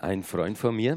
Ein Freund von mir,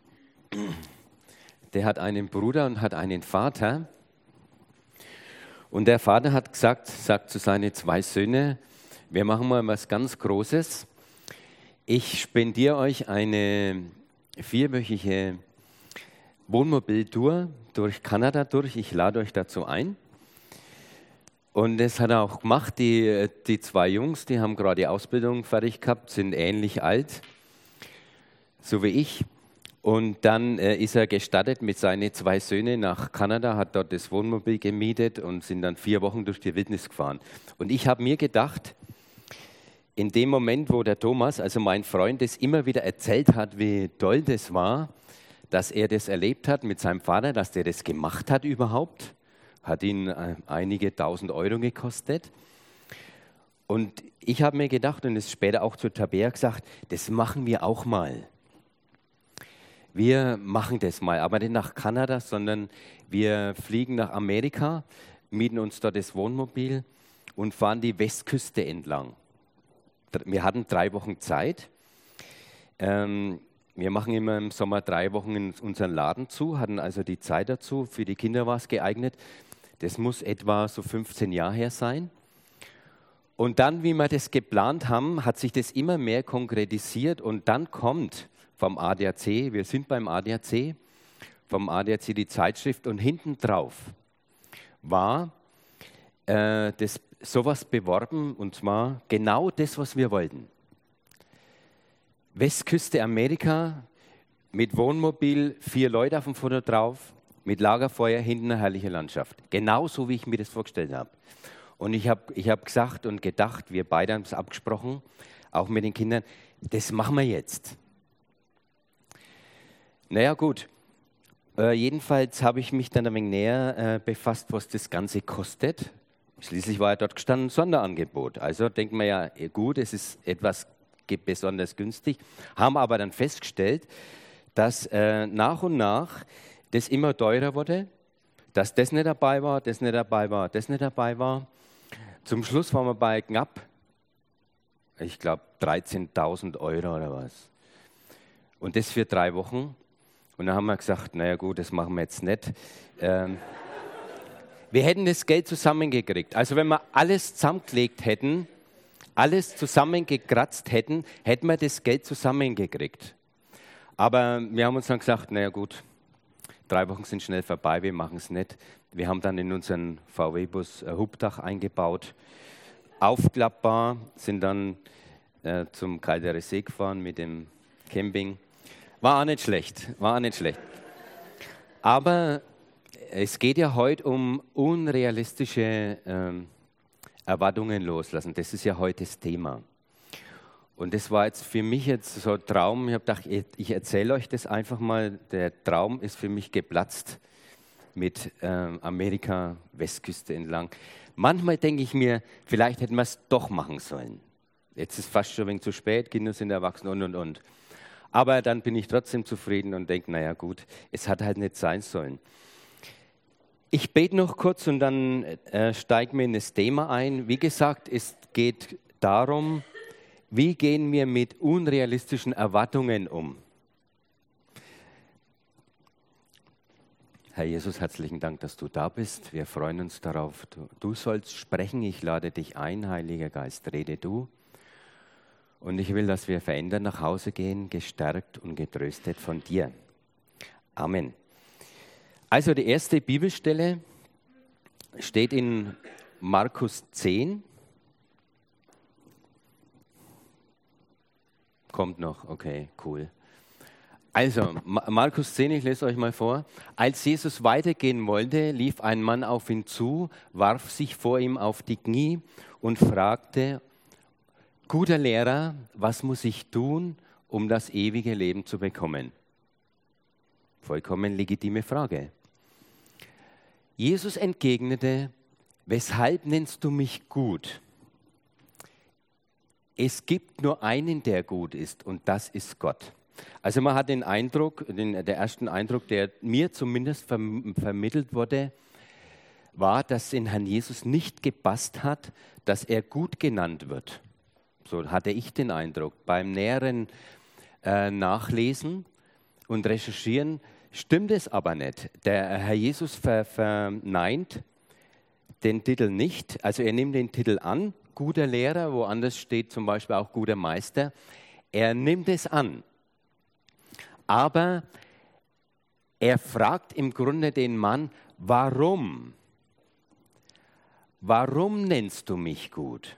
der hat einen Bruder und hat einen Vater. Und der Vater hat sagt zu seinen zwei Söhnen, wir machen mal was ganz Großes. Ich spendiere euch eine 4-wöchige Wohnmobiltour durch Kanada durch. Ich lade euch dazu ein. Und das hat er auch gemacht. Die zwei Jungs, die haben gerade die Ausbildung fertig gehabt, sind ähnlich alt, so wie ich. Und dann ist er gestartet mit seinen zwei Söhnen nach Kanada, hat dort das Wohnmobil gemietet und sind dann 4 Wochen durch die Wildnis gefahren. Und ich habe mir gedacht, in dem Moment, wo der Thomas, also mein Freund, das immer wieder erzählt hat, wie toll das war, dass er das erlebt hat mit seinem Vater, dass der das gemacht hat überhaupt, hat ihn einige 1.000 Euro gekostet. Und ich habe mir gedacht, und es später auch zu Tabea gesagt, das machen wir auch mal. Wir machen das mal, aber nicht nach Kanada, sondern wir fliegen nach Amerika, mieten uns dort das Wohnmobil und fahren die Westküste entlang. Wir hatten 3 Wochen Zeit. Wir machen immer im Sommer 3 Wochen in unseren Laden zu, hatten also die Zeit dazu. Für die Kinder war es geeignet. Das muss etwa so 15 Jahre her sein. Und dann, wie wir das geplant haben, hat sich das immer mehr konkretisiert. Und dann kommt vom ADAC, wir sind beim ADAC, vom ADAC die Zeitschrift und hinten drauf war sowas beworben, und zwar genau das, was wir wollten. Westküste Amerika mit Wohnmobil, 4 Leute auf dem Foto drauf, mit Lagerfeuer, hinten eine herrliche Landschaft. Genauso, wie ich mir das vorgestellt habe. Und ich hab gesagt und gedacht, wir beide haben es abgesprochen, auch mit den Kindern, das machen wir jetzt. Naja gut, jedenfalls habe ich mich dann ein wenig näher befasst, was das Ganze kostet. Schließlich war ja dort gestanden ein Sonderangebot. Also denkt man ja, gut, es ist etwas besonders günstig. Haben aber dann festgestellt, dass nach und nach das immer teurer wurde, dass das nicht dabei war, das nicht dabei war, das nicht dabei war. Zum Schluss waren wir bei knapp, ich glaube, 13.000 Euro oder was. Und das für 3 Wochen. Und dann haben wir gesagt, naja gut, das machen wir jetzt nicht. Wir hätten das Geld zusammengekriegt. Also wenn wir alles zusammengelegt hätten, alles zusammengekratzt hätten, hätten wir das Geld zusammengekriegt. Aber wir haben uns dann gesagt, naja gut, 3 Wochen sind schnell vorbei, wir machen es nicht. Wir haben dann in unseren VW-Bus ein Hubdach eingebaut, aufklappbar, sind dann zum Caldera See gefahren mit dem Camping. War auch nicht schlecht, Aber es geht ja heute um unrealistische Erwartungen loslassen. Das ist ja heute das Thema. Und das war jetzt für mich jetzt so ein Traum. Ich habe gedacht, ich erzähle euch das einfach mal. Der Traum ist für mich geplatzt mit Amerika, Westküste entlang. Manchmal denke ich mir, vielleicht hätten wir es doch machen sollen. Jetzt ist fast schon ein wenig zu spät, Kinder sind erwachsen und. Aber dann bin ich trotzdem zufrieden und denke, naja gut, es hat halt nicht sein sollen. Ich bete noch kurz und dann steigen wir in das Thema ein. Wie gesagt, es geht darum, wie gehen wir mit unrealistischen Erwartungen um? Herr Jesus, herzlichen Dank, dass du da bist. Wir freuen uns darauf. Du sollst sprechen. Ich lade dich ein, Heiliger Geist, rede du. Und ich will, dass wir verändert nach Hause gehen, gestärkt und getröstet von dir. Amen. Also die erste Bibelstelle steht in Markus 10. Kommt noch, okay, cool. Also, Markus 10, ich lese euch mal vor. Als Jesus weitergehen wollte, lief ein Mann auf ihn zu, warf sich vor ihm auf die Knie und fragte, guter Lehrer, was muss ich tun, um das ewige Leben zu bekommen? Vollkommen legitime Frage. Jesus entgegnete, weshalb nennst du mich gut? Es gibt nur einen, der gut ist, und das ist Gott. Also man hat den Eindruck, der ersten Eindruck, der mir zumindest vermittelt wurde, war, dass in Herrn Jesus nicht gepasst hat, dass er gut genannt wird. So hatte ich den Eindruck. Beim näheren nachlesen und recherchieren, stimmt es aber nicht. Der Herr Jesus verneint den Titel nicht. Also er nimmt den Titel an, guter Lehrer, woanders steht zum Beispiel auch guter Meister. Er nimmt es an. Aber er fragt im Grunde den Mann, warum? Warum nennst du mich gut?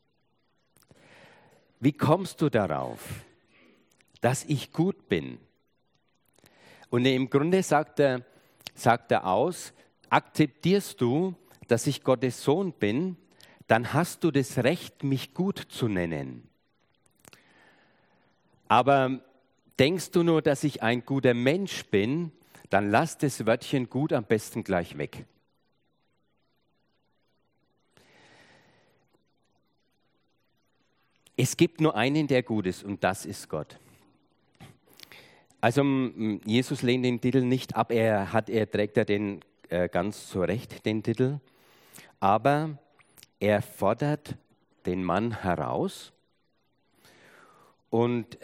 Wie kommst du darauf, dass ich gut bin? Und im Grunde sagt er aus, akzeptierst du, dass ich Gottes Sohn bin, dann hast du das Recht, mich gut zu nennen. Aber denkst du nur, dass ich ein guter Mensch bin, dann lass das Wörtchen gut am besten gleich weg. Es gibt nur einen, der gut ist, und das ist Gott. Also Jesus lehnt den Titel nicht ab, trägt den ganz zu Recht, den Titel, aber er fordert den Mann heraus und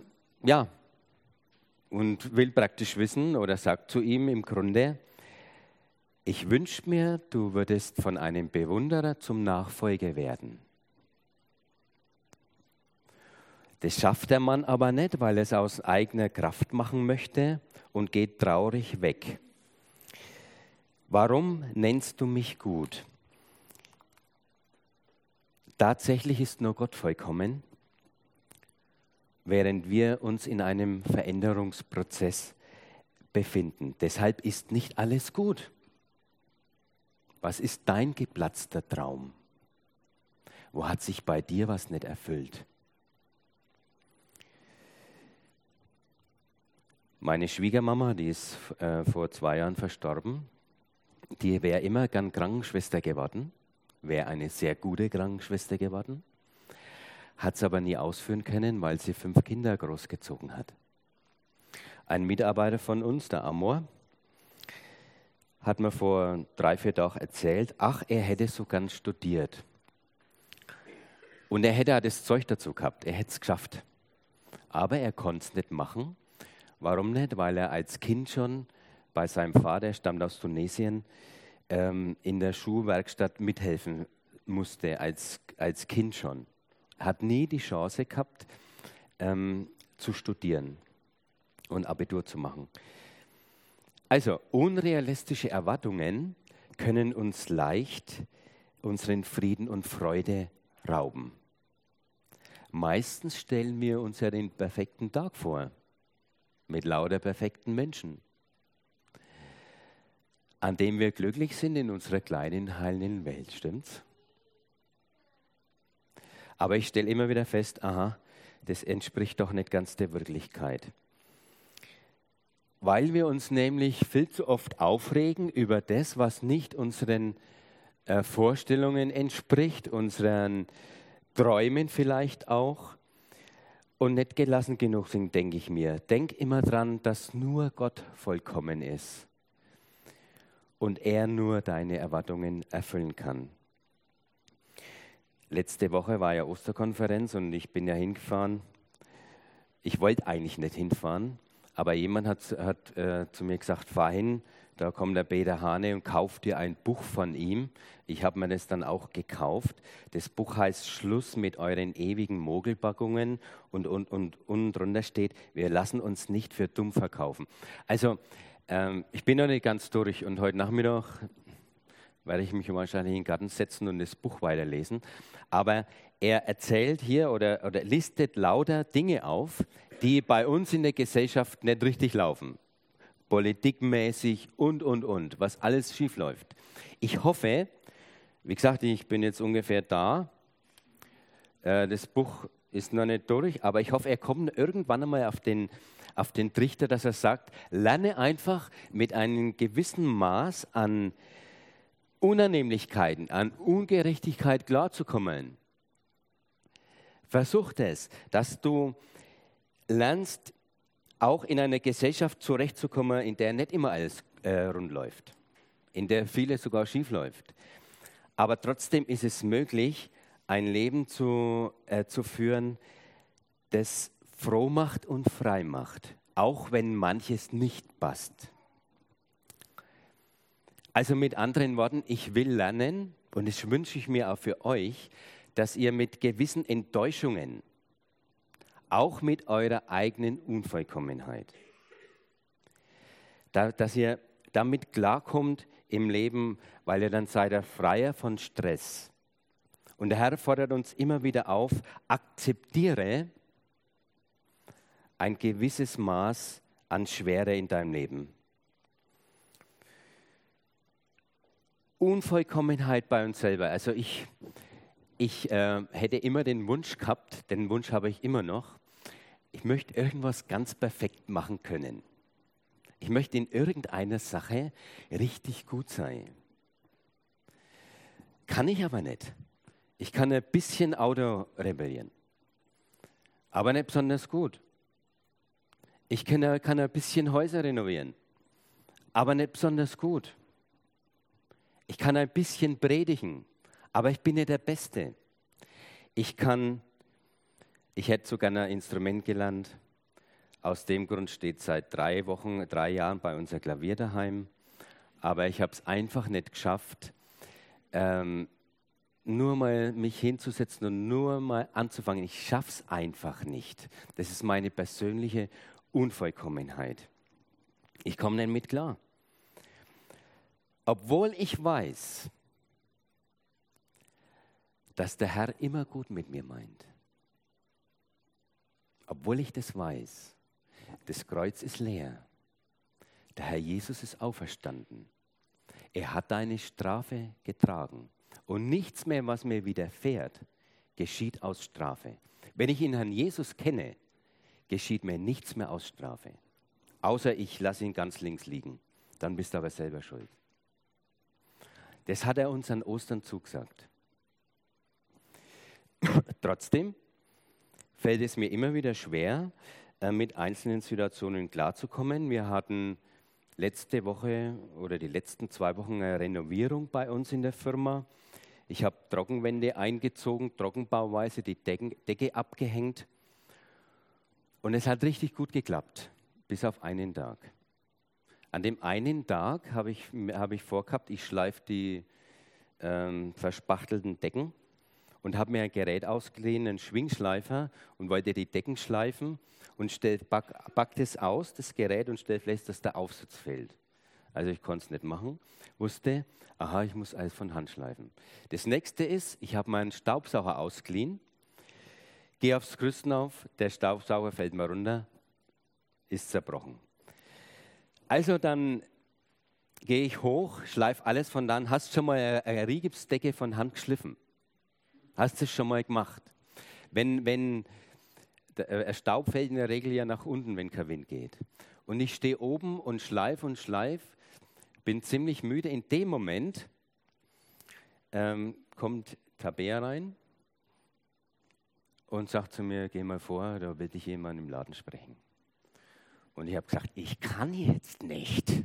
und will praktisch wissen oder sagt zu ihm im Grunde, ich wünsche mir, du würdest von einem Bewunderer zum Nachfolger werden. Das schafft der Mann aber nicht, weil er es aus eigener Kraft machen möchte und geht traurig weg. Warum nennst du mich gut? Tatsächlich ist nur Gott vollkommen, während wir uns in einem Veränderungsprozess befinden. Deshalb ist nicht alles gut. Was ist dein geplatzter Traum? Wo hat sich bei dir was nicht erfüllt? Meine Schwiegermama, die ist vor 2 Jahren verstorben, die wäre immer gern Krankenschwester geworden, wäre eine sehr gute Krankenschwester geworden, hat es aber nie ausführen können, weil sie 5 Kinder großgezogen hat. Ein Mitarbeiter von uns, der Amor, hat mir vor 3-4 Tagen erzählt, er hätte so gern studiert. Und er hätte auch das Zeug dazu gehabt, er hätte es geschafft. Aber er konnte es nicht machen. Warum nicht? Weil er als Kind schon bei seinem Vater, er stammt aus Tunesien, in der Schuhwerkstatt mithelfen musste, als Kind schon. Er hat nie die Chance gehabt, zu studieren und Abitur zu machen. Also unrealistische Erwartungen können uns leicht unseren Frieden und Freude rauben. Meistens stellen wir uns ja den perfekten Tag vor. Mit lauter perfekten Menschen, an dem wir glücklich sind in unserer kleinen, heilen Welt, stimmt's? Aber ich stelle immer wieder fest, das entspricht doch nicht ganz der Wirklichkeit. Weil wir uns nämlich viel zu oft aufregen über das, was nicht unseren Vorstellungen entspricht, unseren Träumen vielleicht auch. Und nicht gelassen genug sind, denke ich mir. Denk immer dran, dass nur Gott vollkommen ist und er nur deine Erwartungen erfüllen kann. Letzte Woche war ja Osterkonferenz und ich bin ja hingefahren. Ich wollte eigentlich nicht hinfahren, aber jemand hat zu mir gesagt, fahr hin, da kommt der Peter Hane und kauft dir ein Buch von ihm. Ich habe mir das dann auch gekauft. Das Buch heißt Schluss mit euren ewigen Mogelpackungen und unten drunter steht, wir lassen uns nicht für dumm verkaufen. Also ich bin noch nicht ganz durch und heute Nachmittag werde ich mich wahrscheinlich in den Garten setzen und das Buch weiterlesen. Aber er erzählt hier oder listet lauter Dinge auf, die bei uns in der Gesellschaft nicht richtig laufen. Politikmäßig und, was alles schief läuft. Ich hoffe, wie gesagt, ich bin jetzt ungefähr da, das Buch ist noch nicht durch, aber ich hoffe, er kommt irgendwann einmal auf den Trichter, dass er sagt, lerne einfach mit einem gewissen Maß an Unannehmlichkeiten, an Ungerechtigkeit klarzukommen. Versuch es, dass du lernst, auch in einer Gesellschaft zurechtzukommen, in der nicht immer alles rund läuft, in der vieles sogar schief läuft. Aber trotzdem ist es möglich, ein Leben zu führen, das froh macht und frei macht, auch wenn manches nicht passt. Also mit anderen Worten, ich will lernen, und das wünsche ich mir auch für euch, dass ihr mit gewissen Enttäuschungen, auch mit eurer eigenen Unvollkommenheit, dass ihr damit klarkommt im Leben, weil ihr dann seid ihr freier von Stress. Und der Herr fordert uns immer wieder auf, akzeptiere ein gewisses Maß an Schwere in deinem Leben. Unvollkommenheit bei uns selber. Also ich hätte immer den Wunsch gehabt, den Wunsch habe ich immer noch, ich möchte irgendwas ganz perfekt machen können. Ich möchte in irgendeiner Sache richtig gut sein. Kann ich aber nicht. Ich kann ein bisschen Auto reparieren, aber nicht besonders gut. Ich kann ein bisschen Häuser renovieren, aber nicht besonders gut. Ich kann ein bisschen predigen, aber ich bin nicht der Beste. Ich hätte sogar ein Instrument gelernt. Aus dem Grund steht seit 3 Jahren bei unser Klavier daheim. Aber ich habe es einfach nicht geschafft, nur mal mich hinzusetzen und nur mal anzufangen. Ich schaffe es einfach nicht. Das ist meine persönliche Unvollkommenheit. Ich komme nicht mit klar. Obwohl ich weiß, dass der Herr immer gut mit mir meint. Obwohl ich das weiß, das Kreuz ist leer. Der Herr Jesus ist auferstanden. Er hat deine Strafe getragen. Und nichts mehr, was mir widerfährt, geschieht aus Strafe. Wenn ich den Herrn Jesus kenne, geschieht mir nichts mehr aus Strafe. Außer ich lasse ihn ganz links liegen. Dann bist du aber selber schuld. Das hat er uns an Ostern zugesagt. Trotzdem fällt es mir immer wieder schwer, mit einzelnen Situationen klarzukommen. Wir hatten letzte Woche oder die letzten 2 Wochen eine Renovierung bei uns in der Firma. Ich habe Trockenwände eingezogen, Trockenbauweise, die Decke abgehängt. Und es hat richtig gut geklappt, bis auf einen Tag. An dem einen Tag habe ich vorgehabt, ich schleife die verspachtelten Decken und habe mir ein Gerät ausgeliehen, einen Schwingschleifer, und wollte die Decken schleifen und packt es aus, das Gerät, und stellt fest, dass der Aufsatz fehlt. Also ich konnte es nicht machen, wusste, ich muss alles von Hand schleifen. Das nächste ist, ich habe meinen Staubsauger ausgeliehen, gehe aufs Gerüst auf, der Staubsauger fällt mir runter, ist zerbrochen. Also dann gehe ich hoch, schleife alles von dann. Hast du schon mal eine Rigipsdecke von Hand geschliffen? Hast du es schon mal gemacht? Wenn der Staub fällt in der Regel ja nach unten, wenn kein Wind geht. Und ich stehe oben und schleife, bin ziemlich müde. In dem Moment kommt Tabea rein und sagt zu mir, geh mal vor, da will dich jemand im Laden sprechen. Und ich habe gesagt, ich kann jetzt nicht.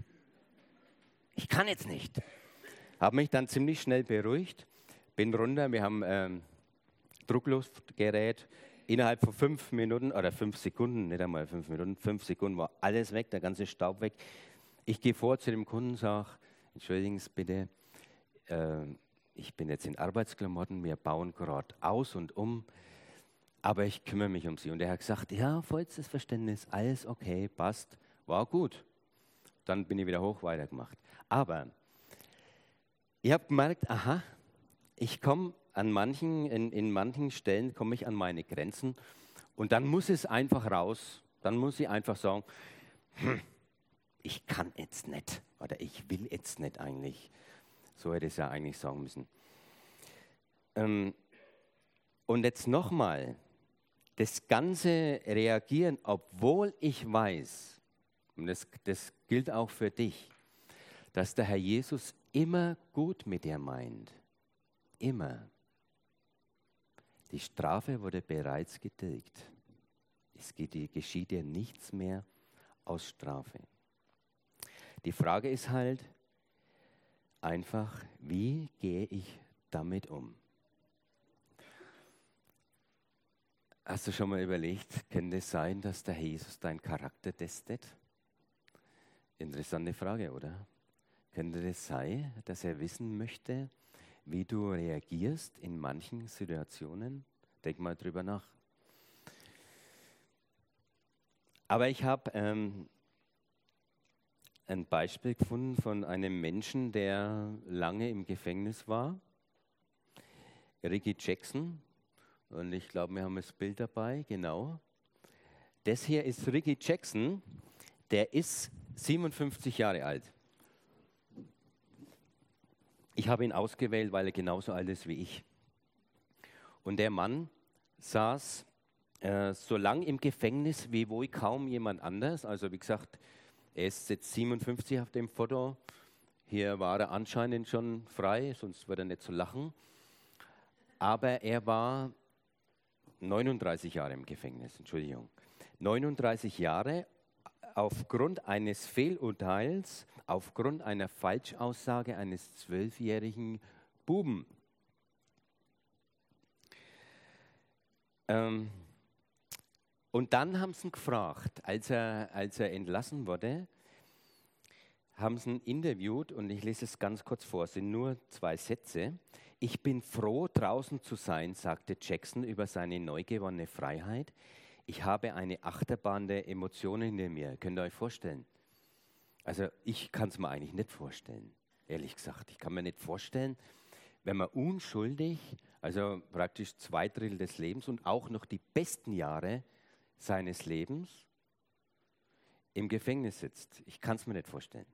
Habe mich dann ziemlich schnell beruhigt, bin runter, wir haben Druckluftgerät. Innerhalb von 5 Minuten oder 5 Sekunden, nicht einmal 5 Minuten, 5 Sekunden war alles weg, der ganze Staub weg. Ich gehe vor zu dem Kunden und sage, entschuldigen Sie bitte, ich bin jetzt in Arbeitsklamotten, wir bauen gerade aus und um, aber ich kümmere mich um Sie. Und er hat gesagt, ja, vollstes Verständnis, alles okay, passt, war gut. Dann bin ich wieder hoch, weitergemacht. Aber ich habe gemerkt, ich komme in manchen Stellen komme ich an meine Grenzen, und dann muss es einfach raus. Dann muss ich einfach sagen, ich kann jetzt nicht oder ich will jetzt nicht eigentlich. So hätte ich es ja eigentlich sagen müssen. Und jetzt nochmal, das ganze Reagieren, obwohl ich weiß, und das gilt auch für dich, dass der Herr Jesus immer gut mit dir meint. Immer. Die Strafe wurde bereits getilgt. Es geschieht dir nichts mehr aus Strafe. Die Frage ist halt einfach, wie gehe ich damit um? Hast du schon mal überlegt, könnte es sein, dass der Jesus deinen Charakter testet? Interessante Frage, oder? Könnte es sein, dass er wissen möchte, wie du reagierst in manchen Situationen? Denk mal drüber nach. Aber ich habe ein Beispiel gefunden von einem Menschen, der lange im Gefängnis war. Ricky Jackson. Und ich glaube, wir haben das Bild dabei, genau. Das hier ist Ricky Jackson, der ist 57 Jahre alt. Ich habe ihn ausgewählt, weil er genauso alt ist wie ich. Und der Mann saß so lang im Gefängnis wie wohl kaum jemand anders. Also wie gesagt, er ist jetzt 57 auf dem Foto. Hier war er anscheinend schon frei, sonst würde er nicht so lachen. Aber er war 39 Jahre im Gefängnis, Entschuldigung. 39 Jahre aufgrund eines Fehlurteils, aufgrund einer Falschaussage eines 12-jährigen Buben. Und dann haben sie ihn gefragt, als er entlassen wurde, haben sie ihn interviewt und ich lese es ganz kurz vor, es sind nur 2 Sätze. Ich bin froh, draußen zu sein, sagte Jackson über seine neu gewonnene Freiheit. Ich habe eine Achterbahn der Emotionen hinter mir. Könnt ihr euch vorstellen? Also ich kann es mir eigentlich nicht vorstellen, ehrlich gesagt. Ich kann mir nicht vorstellen, wenn man unschuldig, also praktisch 2/3 des Lebens und auch noch die besten Jahre seines Lebens im Gefängnis sitzt. Ich kann es mir nicht vorstellen.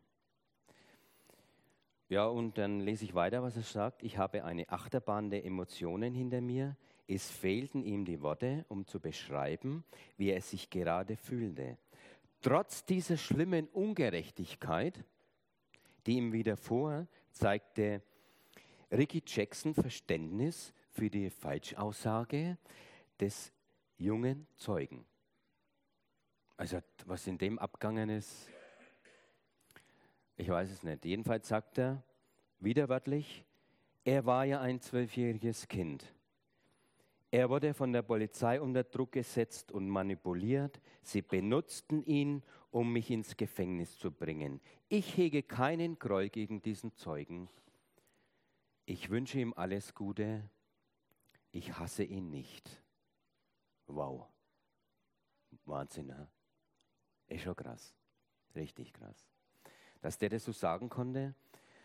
Ja, und dann lese ich weiter, was er sagt. Ich habe eine Achterbahn der Emotionen hinter mir. Es fehlten ihm die Worte, um zu beschreiben, wie er sich gerade fühlte. Trotz dieser schlimmen Ungerechtigkeit, die ihm widerfuhr, zeigte Ricky Jackson Verständnis für die Falschaussage des jungen Zeugen. Also was in dem abgegangen ist, ich weiß es nicht. Jedenfalls sagt er, widerwörtlich, er war ja ein 12-jähriges Kind. Er wurde von der Polizei unter Druck gesetzt und manipuliert. Sie benutzten ihn, um mich ins Gefängnis zu bringen. Ich hege keinen Groll gegen diesen Zeugen. Ich wünsche ihm alles Gute. Ich hasse ihn nicht. Wow. Wahnsinn, ne? Ist schon krass. Richtig krass. Dass der das so sagen konnte.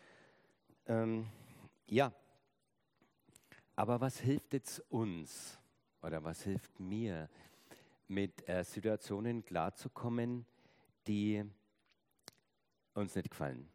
Ja. Aber was hilft jetzt uns oder was hilft mir, mit Situationen klarzukommen, die uns nicht gefallen?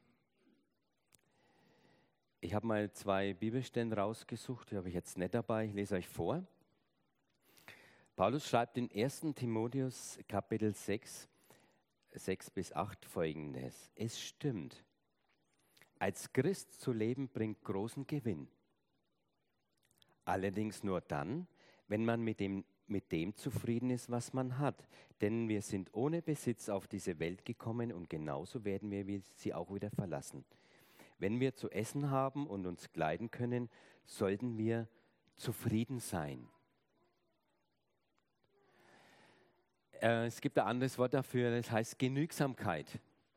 Ich habe mal 2 Bibelstellen rausgesucht, die habe ich jetzt nicht dabei, ich lese euch vor. Paulus schreibt in 1. Timotheus Kapitel 6, 6-8 folgendes. Es stimmt, als Christ zu leben bringt großen Gewinn. Allerdings nur dann, wenn man mit dem zufrieden ist, was man hat. Denn wir sind ohne Besitz auf diese Welt gekommen und genauso werden wir sie auch wieder verlassen. Wenn wir zu essen haben und uns kleiden können, sollten wir zufrieden sein. Es gibt ein anderes Wort dafür, das heißt Genügsamkeit.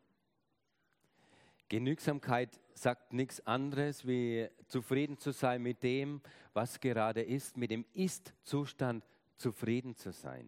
Genügsamkeit sagt nichts anderes, wie zufrieden zu sein mit dem, was gerade ist, mit dem Ist-Zustand zufrieden zu sein.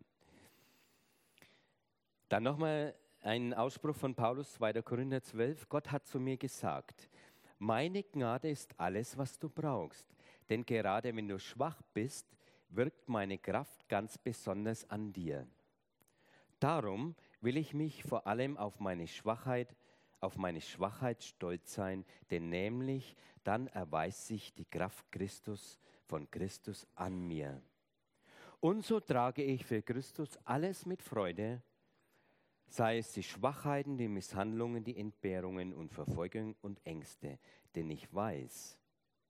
Dann nochmal ein Ausspruch von Paulus, 2. Korinther 12. Gott hat zu mir gesagt, meine Gnade ist alles, was du brauchst. Denn gerade wenn du schwach bist, wirkt meine Kraft ganz besonders an dir. Darum will ich mich vor allem auf meine Schwachheit stolz sein, denn nämlich dann erweist sich die Kraft von Christus an mir. Und so trage ich für Christus alles mit Freude, sei es die Schwachheiten, die Misshandlungen, die Entbehrungen und Verfolgung und Ängste, denn ich weiß,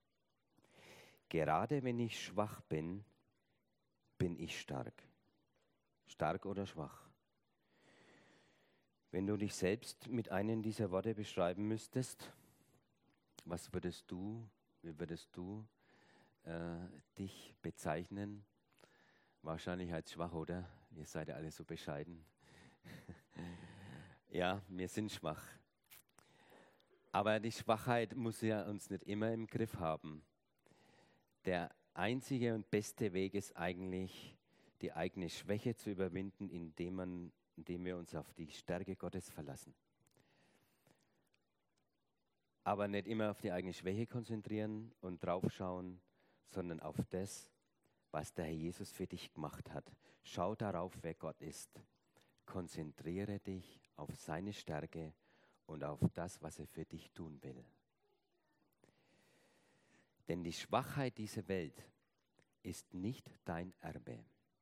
gerade wenn ich schwach bin, bin ich stark. Stark oder schwach? Wenn du dich selbst mit einem dieser Worte beschreiben müsstest, wie würdest du dich bezeichnen? Wahrscheinlich als schwach, oder? Ihr seid ja alle so bescheiden. Ja, wir sind schwach. Aber die Schwachheit muss ja uns nicht immer im Griff haben. Der einzige und beste Weg ist eigentlich, die eigene Schwäche zu überwinden, indem wir uns auf die Stärke Gottes verlassen. Aber nicht immer auf die eigene Schwäche konzentrieren und draufschauen, sondern auf das, was der Herr Jesus für dich gemacht hat. Schau darauf, wer Gott ist. Konzentriere dich auf seine Stärke und auf das, was er für dich tun will. Denn die Schwachheit dieser Welt ist nicht dein Erbe.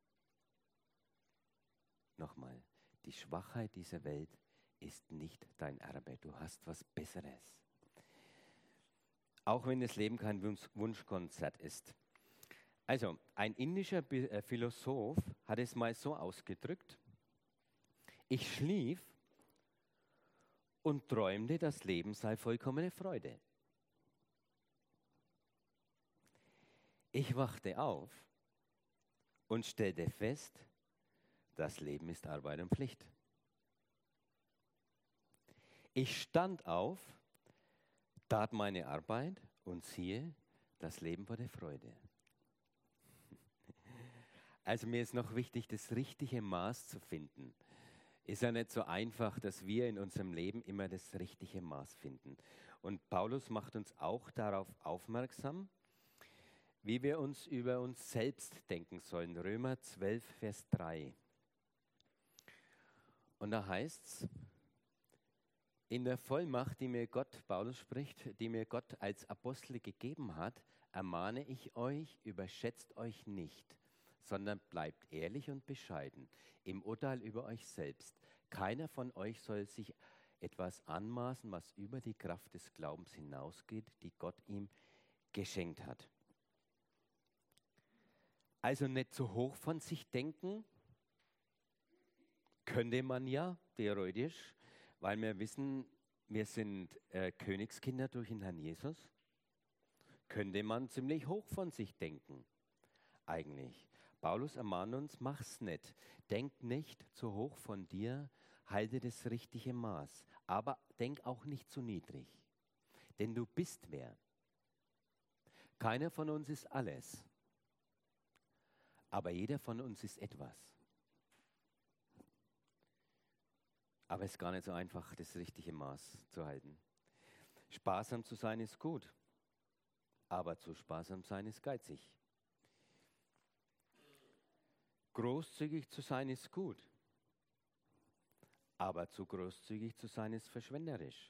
Nochmal, die Schwachheit dieser Welt ist nicht dein Erbe. Du hast was Besseres. Auch wenn das Leben kein Wunschkonzert ist. Also, ein indischer Philosoph hat es mal so ausgedrückt: Ich schlief und träumte, das Leben sei vollkommene Freude. Ich wachte auf und stellte fest, das Leben ist Arbeit und Pflicht. Ich stand auf, tat meine Arbeit und siehe, das Leben wurde Freude. Also mir ist noch wichtig, das richtige Maß zu finden. Ist ja nicht so einfach, dass wir in unserem Leben immer das richtige Maß finden. Und Paulus macht uns auch darauf aufmerksam, wie wir uns über uns selbst denken sollen. Römer 12, Vers 3. Und da heißt es: In der Vollmacht, die mir Gott, Paulus spricht, die mir Gott als Apostel gegeben hat, ermahne ich euch, überschätzt euch nicht, sondern bleibt ehrlich und bescheiden im Urteil über euch selbst. Keiner von euch soll sich etwas anmaßen, was über die Kraft des Glaubens hinausgeht, die Gott ihm geschenkt hat. Also nicht zu hoch von sich denken, könnte man ja theoretisch, weil wir wissen, wir sind Königskinder durch den Herrn Jesus, könnte man ziemlich hoch von sich denken. Eigentlich. Paulus ermahnt uns, mach's nicht. Denk nicht zu hoch von dir, halte das richtige Maß. Aber denk auch nicht zu niedrig. Denn du bist wer. Keiner von uns ist alles. Aber jeder von uns ist etwas. Aber es ist gar nicht so einfach, das richtige Maß zu halten. Sparsam zu sein ist gut. Aber zu sparsam sein ist geizig. Großzügig zu sein ist gut, aber zu großzügig zu sein ist verschwenderisch.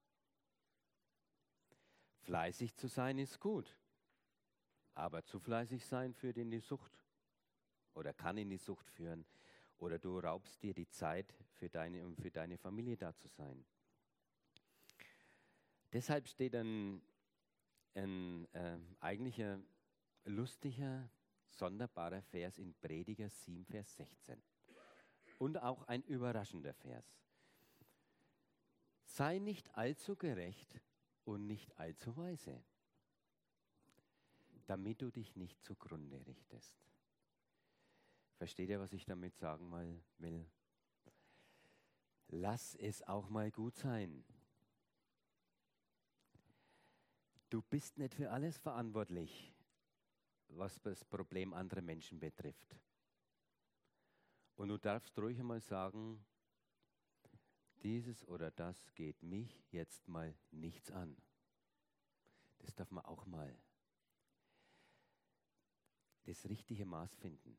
Fleißig zu sein ist gut, aber zu fleißig sein führt in die Sucht oder kann in die Sucht führen oder du raubst dir die Zeit, um für deine Familie da zu sein. Deshalb steht ein eigentlich ein lustiger, sonderbarer Vers in Prediger 7, Vers 16. Und auch ein überraschender Vers. Sei nicht allzu gerecht und nicht allzu weise, damit du dich nicht zugrunde richtest. Versteht ihr, was ich damit sagen will? Lass es auch mal gut sein. Du bist nicht für alles verantwortlich, was das Problem anderer Menschen betrifft. Und du darfst ruhig einmal sagen, dieses oder das geht mich jetzt mal nichts an. Das darf man auch mal. Das richtige Maß finden.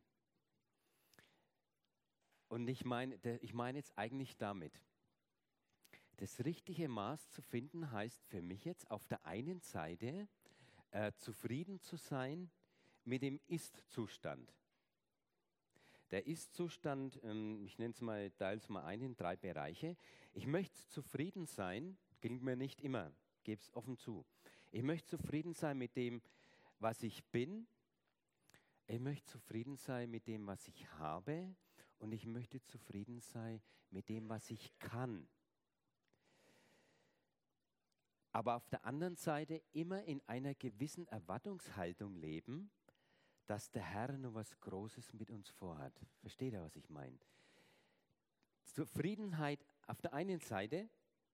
Und ich meine jetzt eigentlich damit, das richtige Maß zu finden heißt für mich jetzt auf der einen Seite zufrieden zu sein mit dem Ist-Zustand. Der Ist-Zustand, ich nenne es mal, teile es mal ein in 3 Bereiche. Ich möchte zufrieden sein, klingt mir nicht immer, gebe es offen zu. Ich möchte zufrieden sein mit dem, was ich bin. Ich möchte zufrieden sein mit dem, was ich habe. Und ich möchte zufrieden sein mit dem, was ich kann. Aber auf der anderen Seite immer in einer gewissen Erwartungshaltung leben, dass der Herr noch was Großes mit uns vorhat. Versteht ihr, was ich meine? Zufriedenheit auf der einen Seite,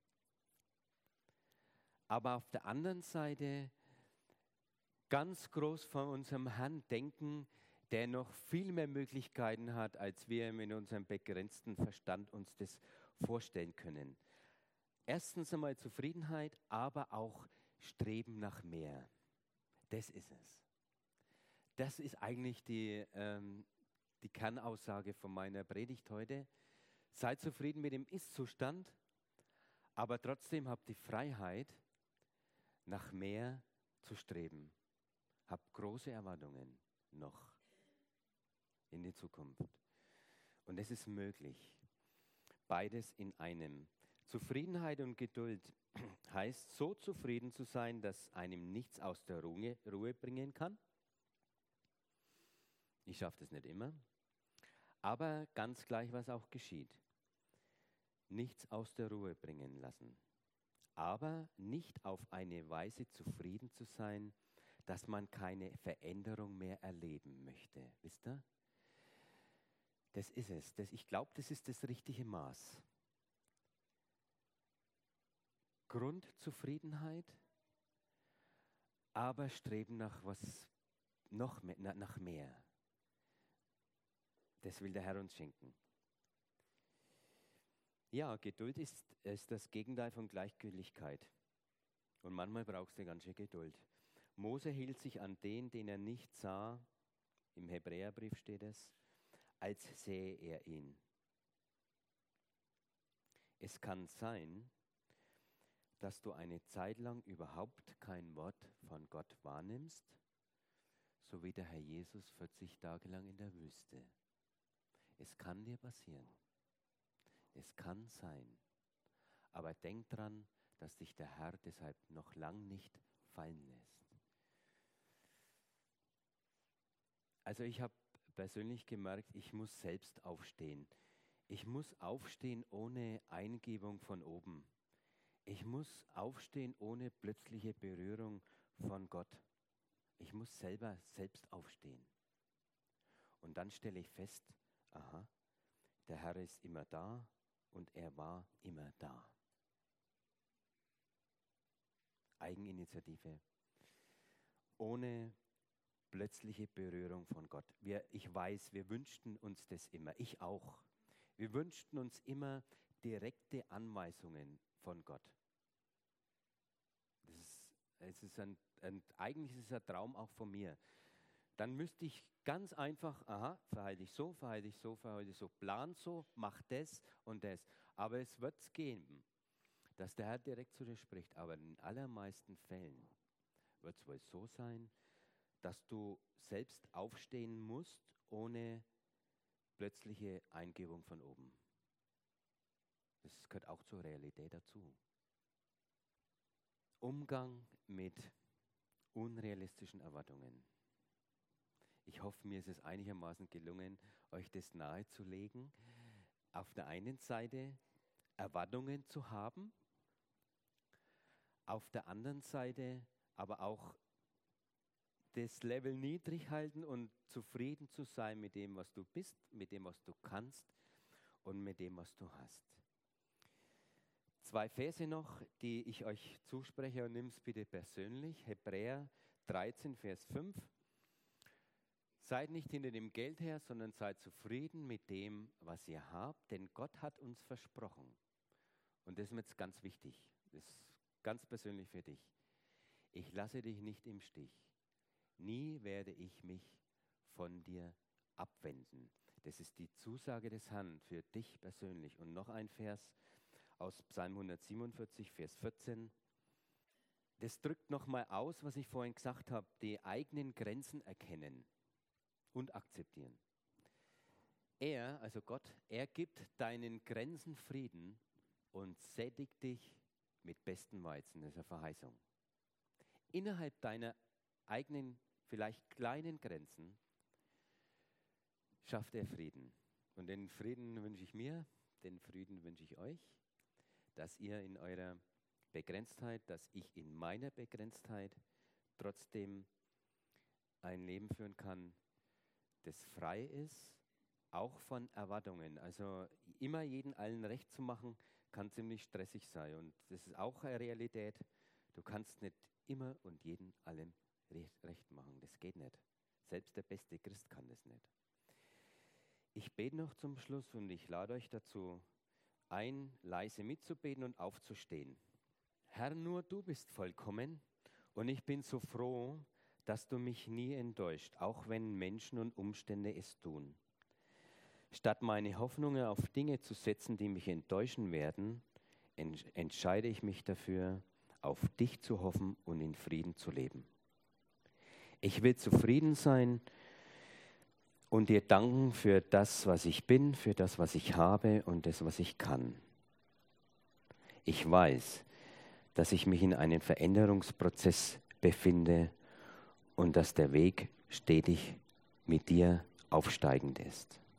aber auf der anderen Seite ganz groß von unserem Herrn denken, der noch viel mehr Möglichkeiten hat, als wir mit unserem begrenzten Verstand uns das vorstellen können. Erstens einmal Zufriedenheit, aber auch Streben nach mehr. Das ist es. Das ist eigentlich die Kernaussage von meiner Predigt heute. Seid zufrieden mit dem Ist-Zustand, aber trotzdem habt die Freiheit, nach mehr zu streben. Habt große Erwartungen noch in die Zukunft. Und es ist möglich. Beides in einem. Zufriedenheit und Geduld heißt, so zufrieden zu sein, dass einem nichts aus der Ruhe bringen kann. Ich schaffe das nicht immer. Aber ganz gleich, was auch geschieht. Nichts aus der Ruhe bringen lassen. Aber nicht auf eine Weise zufrieden zu sein, dass man keine Veränderung mehr erleben möchte. Wisst ihr? Das ist es. Ich glaube, das ist das richtige Maß. Grundzufriedenheit, aber Streben nach was noch mehr, nach mehr. Das will der Herr uns schenken. Ja, Geduld ist das Gegenteil von Gleichgültigkeit. Und manchmal brauchst du ganz schön Geduld. Mose hielt sich an den er nicht sah, im Hebräerbrief steht es, als sähe er ihn. Es kann sein, dass du eine Zeit lang überhaupt kein Wort von Gott wahrnimmst, so wie der Herr Jesus 40 Tage lang in der Wüste. Es kann dir passieren. Es kann sein. Aber denk dran, dass dich der Herr deshalb noch lang nicht fallen lässt. Also ich habe persönlich gemerkt, ich muss selbst aufstehen. Ich muss aufstehen ohne Eingebung von oben. Ich muss aufstehen ohne plötzliche Berührung von Gott. Ich muss selbst aufstehen. Und dann stelle ich fest, aha, der Herr ist immer da und er war immer da. Eigeninitiative, ohne plötzliche Berührung von Gott. Ich weiß, wir wünschten uns das immer, ich auch. Wir wünschten uns immer direkte Anweisungen von Gott. Eigentlich ist es ein Traum auch von mir. Dann müsste ich ganz einfach, aha, verhalte ich so, verhalte ich so, verhalte ich so, plan so, mach das und das. Aber es wird es geben, dass der Herr direkt zu dir spricht. Aber in den allermeisten Fällen wird es wohl so sein, dass du selbst aufstehen musst, ohne plötzliche Eingebung von oben. Das gehört auch zur Realität dazu. Umgang mit unrealistischen Erwartungen. Ich hoffe, mir ist es einigermaßen gelungen, euch das nahezulegen. Auf der einen Seite Erwartungen zu haben, auf der anderen Seite aber auch das Level niedrig halten und zufrieden zu sein mit dem, was du bist, mit dem, was du kannst und mit dem, was du hast. 2 Verse noch, die ich euch zuspreche, und nimm es bitte persönlich. Hebräer 13, Vers 5. Seid nicht hinter dem Geld her, sondern seid zufrieden mit dem, was ihr habt, denn Gott hat uns versprochen. Und das ist mir jetzt ganz wichtig, das ist ganz persönlich für dich. Ich lasse dich nicht im Stich. Nie werde ich mich von dir abwenden. Das ist die Zusage des Herrn für dich persönlich. Und noch ein Vers aus Psalm 147, Vers 14. Das drückt nochmal aus, was ich vorhin gesagt habe, die eigenen Grenzen erkennen und akzeptieren. Er, also Gott, er gibt deinen Grenzen Frieden und sättigt dich mit bestem Weizen. Das ist eine Verheißung. Innerhalb deiner eigenen, vielleicht kleinen Grenzen schafft er Frieden. Und den Frieden wünsche ich mir, den Frieden wünsche ich euch, dass ihr in eurer Begrenztheit, dass ich in meiner Begrenztheit trotzdem ein Leben führen kann, das frei ist, auch von Erwartungen. Also immer jeden allen recht zu machen, kann ziemlich stressig sein. Und das ist auch eine Realität. Du kannst nicht immer und jeden allem recht machen. Das geht nicht. Selbst der beste Christ kann das nicht. Ich bete noch zum Schluss und ich lade euch dazu ein, leise mitzubeten und aufzustehen. Herr, nur du bist vollkommen und ich bin so froh, dass du mich nie enttäuscht, auch wenn Menschen und Umstände es tun. Statt meine Hoffnungen auf Dinge zu setzen, die mich enttäuschen werden, entscheide ich mich dafür, auf dich zu hoffen und in Frieden zu leben. Ich will zufrieden sein und dir danken für das, was ich bin, für das, was ich habe und das, was ich kann. Ich weiß, dass ich mich in einem Veränderungsprozess befinde und dass der Weg stetig mit dir aufsteigend ist.